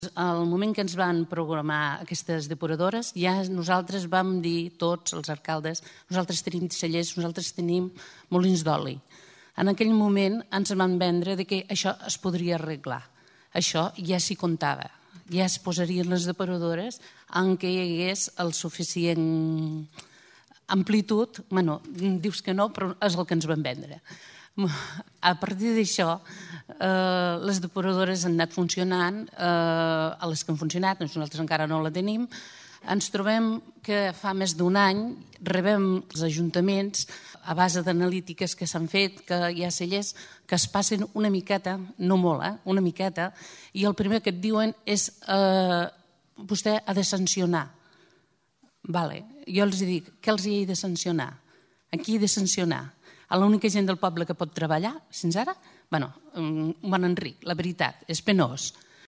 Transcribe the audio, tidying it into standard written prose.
Al moment que ens van programar aquestes depuradores, ja nosaltres vam dir, tots els alcaldes, nosaltres tenim cellers, nosaltres tenim molins d'oli. En aquell moment ens van vendre que això es podria arreglar. Això ja s'hi comptava. Ja es posarien les depuradores en què hi hagués el suficient amplitud. Bueno, dius que no, però és el que ens van vendre. A partir d'això, les depuradores han anat funcionant, a les que han funcionat, nosaltres encara no la tenim. Ens trobem que fa més d'un any rebem els ajuntaments a base d'analítiques que s'han fet, que hi ha cellers que es passen una miqueta, no molt, una miqueta, i el primer que et diuen és vostè ha de sancionar. Vale. Jo els dic, què els he de sancionar? A qui he de sancionar? A l'única gent del poble que pot treballar, fins ara? Bueno, Bon Enric, la veritat, és penós.